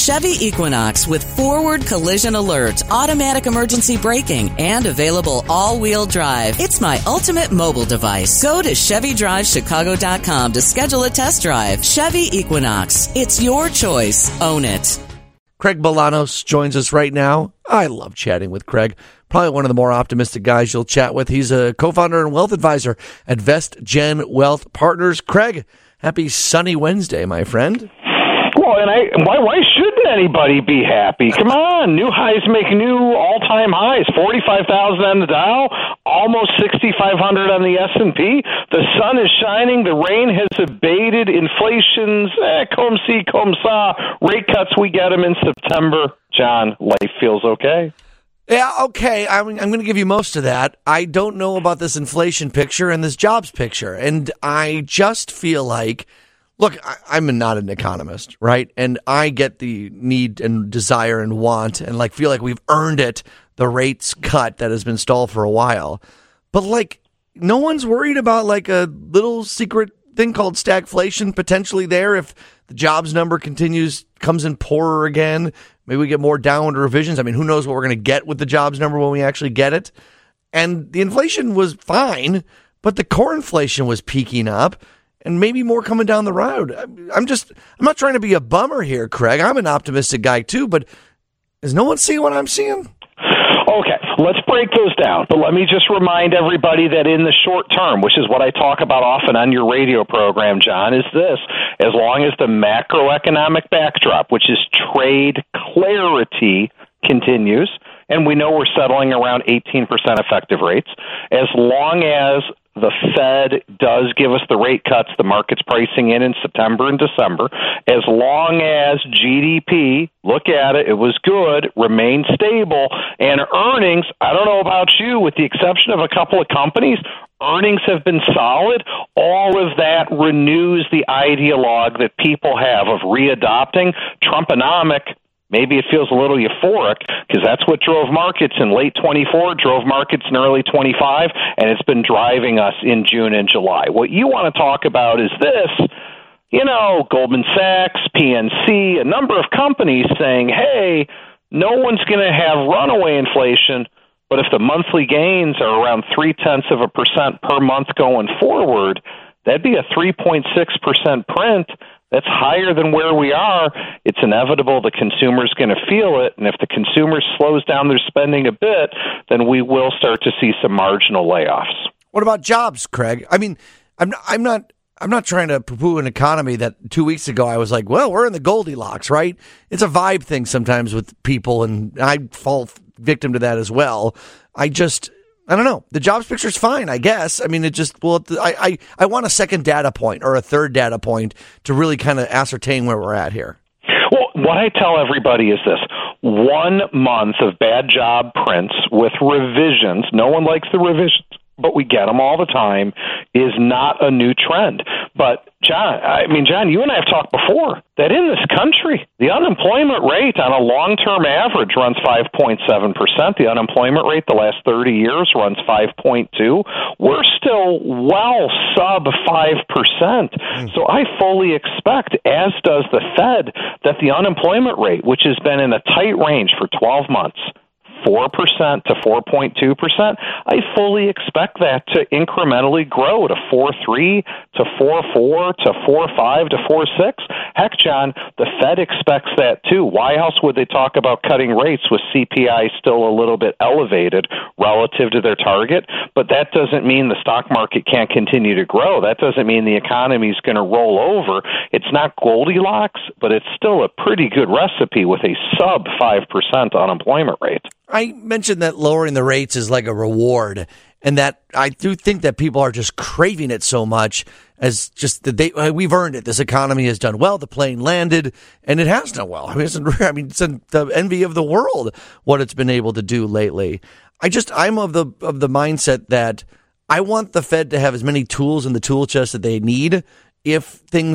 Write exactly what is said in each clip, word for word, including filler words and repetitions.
Chevy Equinox with forward collision alert, automatic emergency braking, and available all-wheel drive. It's my ultimate mobile device. Go to Chevy Drive Chicago dot com to schedule a test drive. Chevy Equinox. It's your choice. Own it. Craig Bolanos joins us right now. I love chatting with Craig. Probably one of the more optimistic guys you'll chat with. He's a co-founder and wealth advisor at VestGen Wealth Partners. Craig, happy sunny Wednesday, my friend. Well, and I, why, why shouldn't anybody be happy? Come on, new highs make new all-time highs. forty-five thousand on the Dow, almost sixty-five hundred on the S and P. The sun is shining. The rain has abated. Inflation's, eh, come see, come saw. Rate cuts, we get them in September. John, life feels okay. Yeah, okay. I'm, I'm going to give you most of that. I don't know about this inflation picture and this jobs picture. And I just feel like, look, I, I'm not an economist, right? And I get the need and desire and want and like feel like we've earned it, the rates cut that has been stalled for a while. But like, no one's worried about like a little secret thing called stagflation potentially there if the jobs number continues, comes in poorer again. Maybe we get more downward revisions. I mean, who knows what we're going to get with the jobs number when we actually get it. And the inflation was fine, but the core inflation was peaking up and maybe more coming down the road. I'm just, I'm not trying to be a bummer here, Craig. I'm an optimistic guy too, but is no one seeing what I'm seeing? Okay, let's break those down. But let me just remind everybody that in the short term, which is what I talk about often on your radio program, John, is this. As long as the macroeconomic backdrop, which is trade clarity, continues, and we know we're settling around eighteen percent effective rates, as long as the Fed does give us the rate cuts the market's pricing in in September and December, as long as G D P, look at it, it was good, remained stable, and earnings, I don't know about you, with the exception of a couple of companies, earnings have been solid. All of that renews the ideologue that people have of readopting Trumponomic. Maybe it feels a little euphoric because that's what drove markets in late twenty-four, drove markets in early twenty-five, and it's been driving us in June and July. What you want to talk about is this, you know, Goldman Sachs, P N C, a number of companies saying, hey, no one's going to have runaway inflation, but if the monthly gains are around three-tenths of a percent per month going forward, that'd be a three point six percent print. That's higher than where we are. It's inevitable the consumer's going to feel it, and if the consumer slows down their spending a bit, then we will start to see some marginal layoffs. What about jobs, Craig? I mean, I'm not, I'm not, I'm not trying to poo-poo an economy that two weeks ago I was like, well, we're in the Goldilocks, right? It's a vibe thing sometimes with people, and I fall victim to that as well. I just, I don't know. The jobs picture's fine, I guess. I mean, it just, well, I, I, I want a second data point or a third data point to really kind of ascertain where we're at here. Well, what I tell everybody is this. One month of bad job prints with revisions, no one likes the revisions, but we get them all the time, is not a new trend. But, John, I mean, John, you and I have talked before that in this country, the unemployment rate on a long-term average runs five point seven percent. The unemployment rate the last thirty years runs five point two. We're still well sub five percent. Mm. So I fully expect, as does the Fed, that the unemployment rate, which has been in a tight range for twelve months, four percent to four point two percent, I fully expect that to incrementally grow to four point three to four point four to four point five to four point six. Heck, John, the Fed expects that too. Why else would they talk about cutting rates with C P I still a little bit elevated relative to their target? But that doesn't mean the stock market can't continue to grow. That doesn't mean the economy is going to roll over. It's not Goldilocks, but it's still a pretty good recipe with a sub five percent unemployment rate. I mentioned that lowering the rates is like a reward, and that I do think that people are just craving it so much as just that they we've earned it. This economy has done well. The plane landed, and it has done well. I mean, it's, I mean, it's the envy of the world what it's been able to do lately. I just I'm of the of the mindset that I want the Fed to have as many tools in the tool chest that they need if things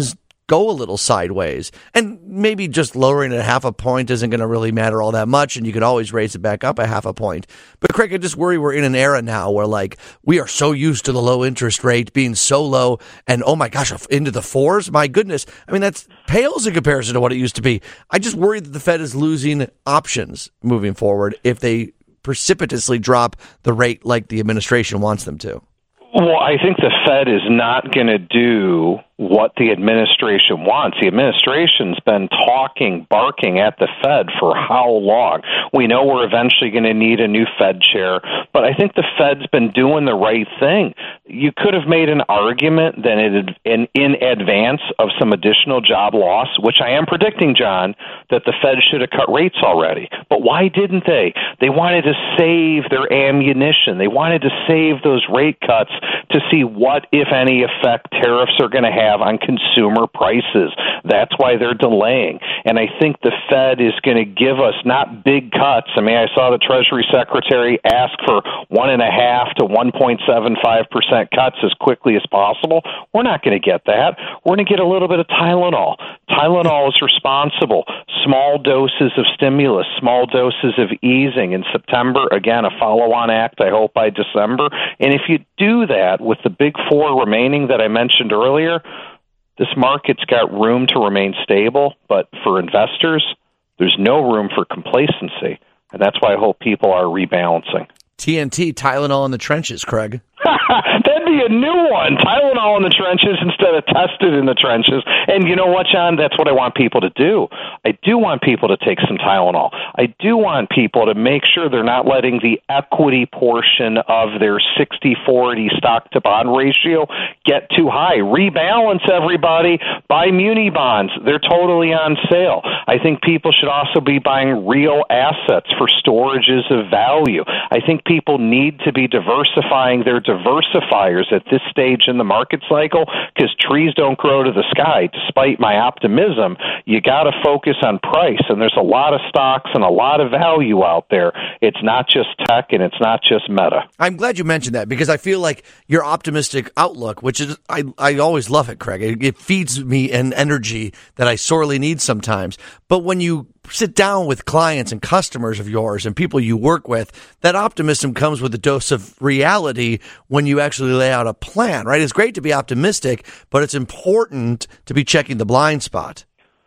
go a little sideways. And maybe just lowering it a half a point isn't going to really matter all that much, and you could always raise it back up a half a point. But Craig, I just worry we're in an era now where, like, we are so used to the low interest rate being so low, and oh my gosh, into the fours? My goodness. I mean, that's pales in comparison to what it used to be. I just worry that the Fed is losing options moving forward if they precipitously drop the rate like the administration wants them to. Well, I think the Fed is not going to do what the administration wants. The administration's been talking, barking at the Fed for how long? We know we're eventually going to need a new Fed chair, but I think the Fed's been doing the right thing. You could have made an argument that it, in, in advance of some additional job loss, which I am predicting, John, that the Fed should have cut rates already. But why didn't they? They wanted to save their ammunition. They wanted to save those rate cuts to see what, if any, effect tariffs are going to have on consumer prices. That's why they're delaying. And I think the Fed is going to give us not big cuts. I mean, I saw the Treasury Secretary ask for one and a half to one point seven five percent cuts as quickly as possible. We're not going to get that. We're going to get a little bit of Tylenol. Tylenol is responsible. Small doses of stimulus, small doses of easing in September. Again, a follow-on act, I hope, by December. And if you do that with the big four remaining that I mentioned earlier, this market's got room to remain stable, but for investors, there's no room for complacency. And that's why I hope people are rebalancing. T N T, Tylenol in the trenches, Craig. That'd be a new one. Tylenol in the trenches instead of tested in the trenches. And you know what, John? That's what I want people to do. I do want people to take some Tylenol. I do want people to make sure they're not letting the equity portion of their sixty forty stock-to-bond ratio get too high. Rebalance, everybody. Buy muni bonds. They're totally on sale. I think people should also be buying real assets for storages of value. I think people need to be diversifying their diversifiers at this stage in the market cycle, because trees don't grow to the sky. Despite my optimism, you got to focus on price, and there's a lot of stocks and a lot of value out there. It's not just tech, and it's not just Meta. I'm glad you mentioned that, because I feel like your optimistic outlook, which is, I, I always love it, Craig. It, it feeds me an energy that I sorely need sometimes. But when you sit down with clients and customers of yours and people you work with, that optimism comes with a dose of reality when you actually lay out a plan, right? It's great to be optimistic, but it's important to be checking the blind spot.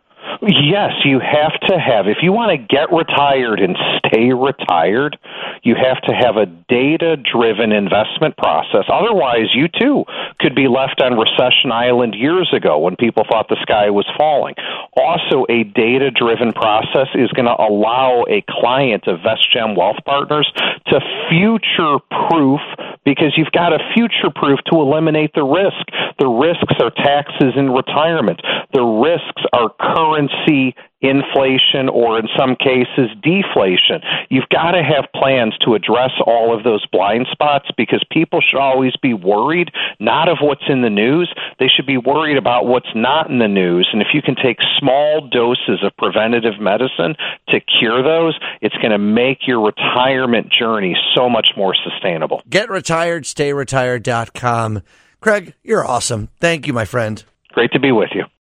Yes, you have to have. If you want to get retired and stay retired, you have to have a data-driven investment process. Otherwise, you too could be left on Recession Island years ago when people thought the sky was falling. Also, a data-driven process is going to allow a client of VestGem Wealth Partners to future-proof, because you've got to future-proof to eliminate the risk. The risks are taxes in retirement. The risks are currency inflation, or in some cases, deflation. You've got to have plans to address all of those blind spots, because people should always be worried, not of what's in the news. They should be worried about what's not in the news. And if you can take small doses of preventative medicine to cure those, it's going to make your retirement journey so much more sustainable. Get retired, stay retired dot com. Craig, you're awesome. Thank you, my friend. Great to be with you.